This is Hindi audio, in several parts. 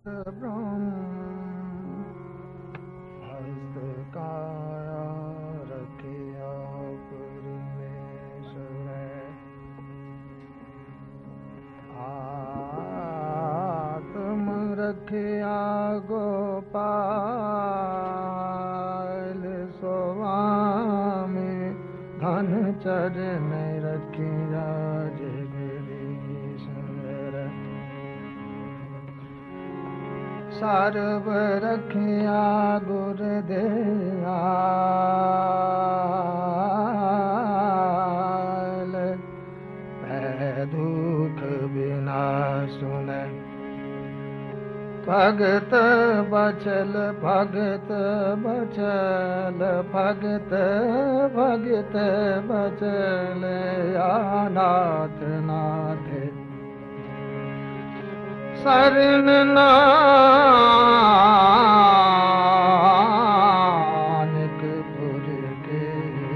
ब्रह्म हस्त काया रखिया परमेश्वर आत्म रखिया गोपाल स्वामी धन चरण रखिया सर्व रखिया गुरुदयाल दुख बिना सुन भगत बचल भगत बचल भगत भगत बचल नाथ नाथ शरण नानक पुर के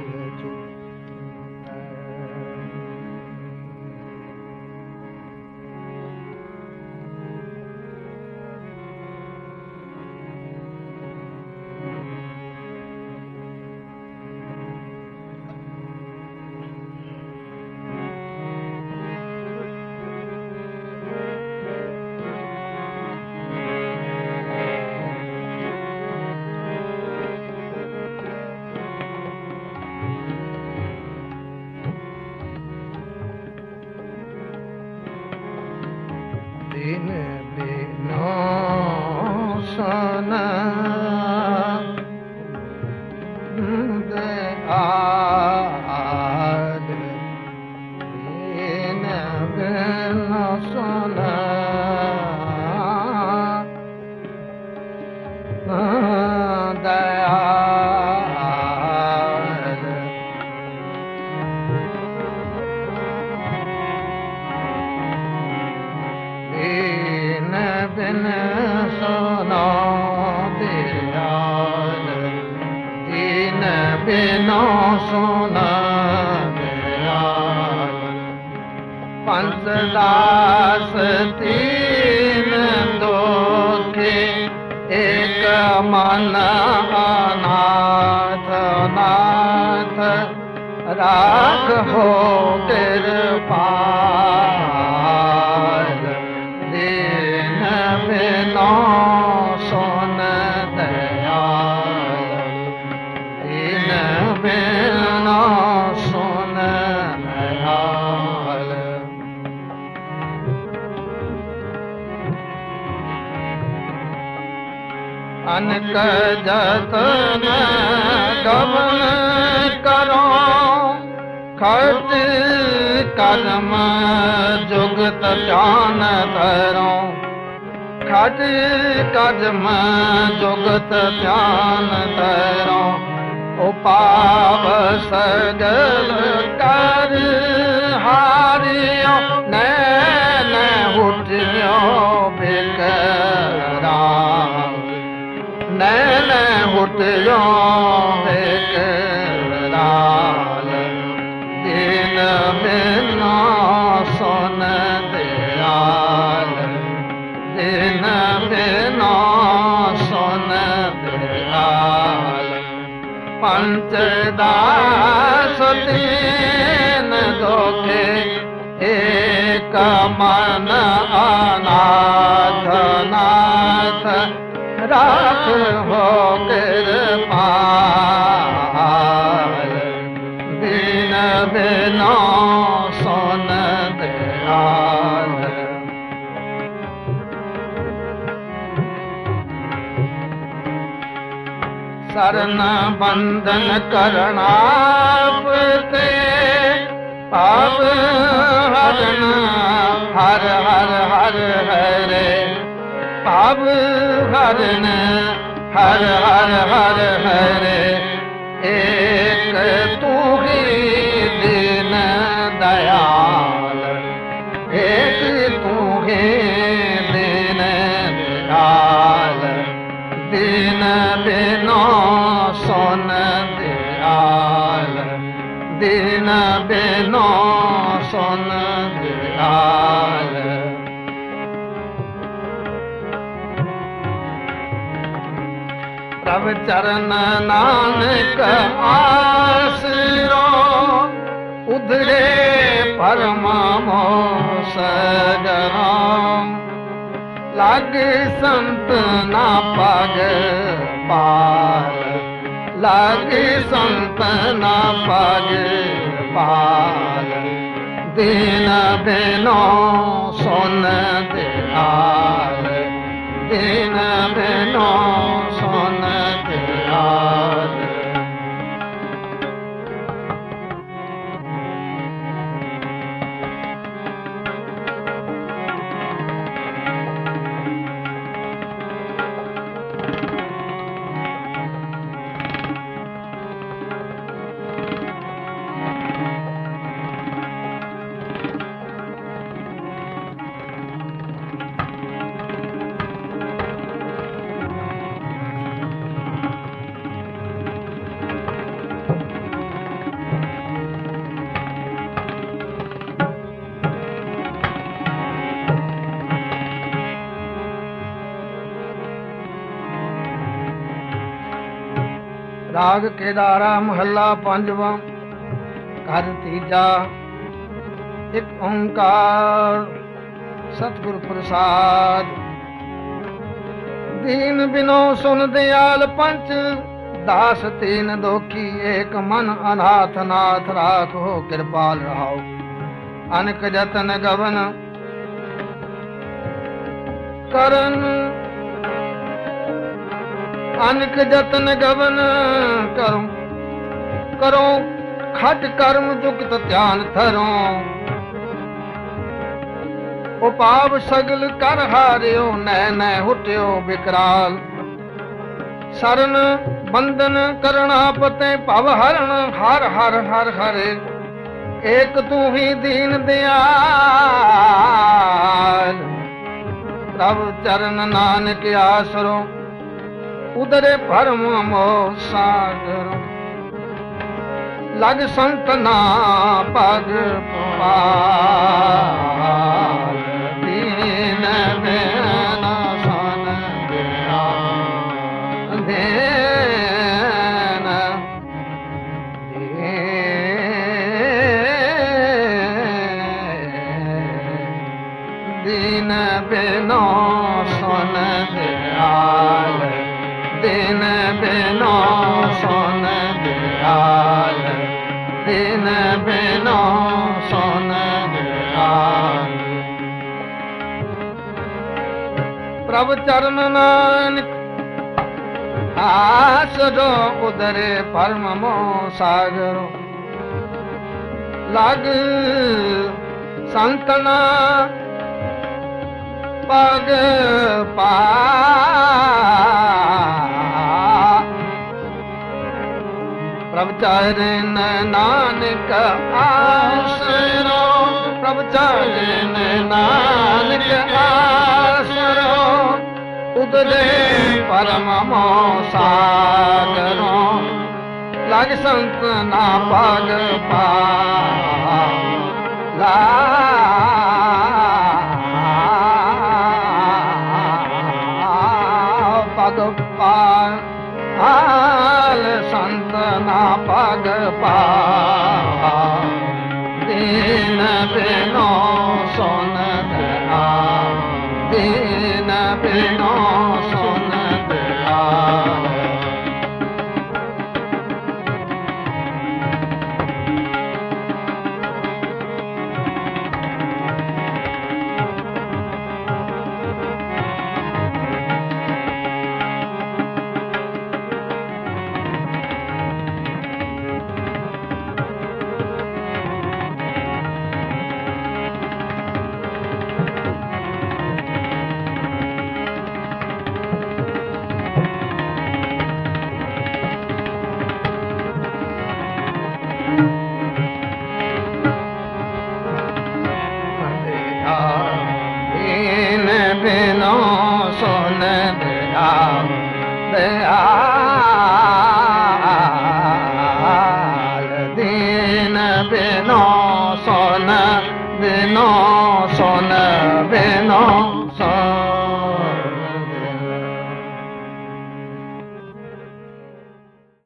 दिन बिनो सोना दयाल दिन बिनो सोना दयाल बिन सोना दयाल दीन बिनो सोना दयाल पंचदास तीन दोखे एक मन अनाथ नाथ राख हो कृपाल दीन बिनो सोन दयाल दीन बिनो सोन दयाल अनक जतन गवन करो खर्च कर्म जुगत ध्यान धरो खट कर्म जुगत ध्यान धरो उपाव सगल कर हारियो नैन उठियो बिकराम नैन उठियो बिकराल दिन बिनो सोन दयाल दिन बिनो सोन दयाल पंचदास तीन दोखे एक मन अनाथ नाथ राख हो कृपाल दीन बिनो सोन दयाल शरण बंधन करणापते पाप हरण हर हर हर हरे पाप हरण हर हर हर हरे एक तू ही दीन दयाल एक तू ही दीन दयाल दीन बिनो सोन दयाल दीन बिनो सोन दयाल प्रभ चरण नानक आसरो उधरे परम सगरो लाग संत ना पग पार लाग संत ना पग पार दीन बिनो सुन दयाल दीन बिनो सुन दयाल राग केदारा महला पंजवा घर तीजा एक ओंकार सतगुरु प्रसाद दीन बिनो सुन दयाल पंच दास तीन दोखी एक मन अनाथ नाथ राख हो कृपाल रहाओ अनक जतन गवन करन अनक जतन गवन करो करो खट कर्म जुगत ध्यान धरो उपाव सगल कर हारियो नैन हुटियो विकराल शरण बंधन करना पते भव हरण हर हर हर हरे एक तू ही दीन दयाल प्रभु चरण नानक आसरो उदरे परम मोह सागर लग संत ना पग पार दीन बिना सुन दयाल दीन बिनो सुन दयाल दिन बिनो सुन दयाल दिन बिनो सुन दयाल प्रभु चरण नानक आसरो उदरे परम सागरो लग संतना पग पा प्रभु चरण नानक आसरो प्रभु चरण नानक आसरो उदरे परम सागरो लग संत ना पग पाला पग पाल संत ना पग पाल दीन बिनो सुन दयाल दीन बिनो सुन दयाल बिनो सुन दयाल दयाल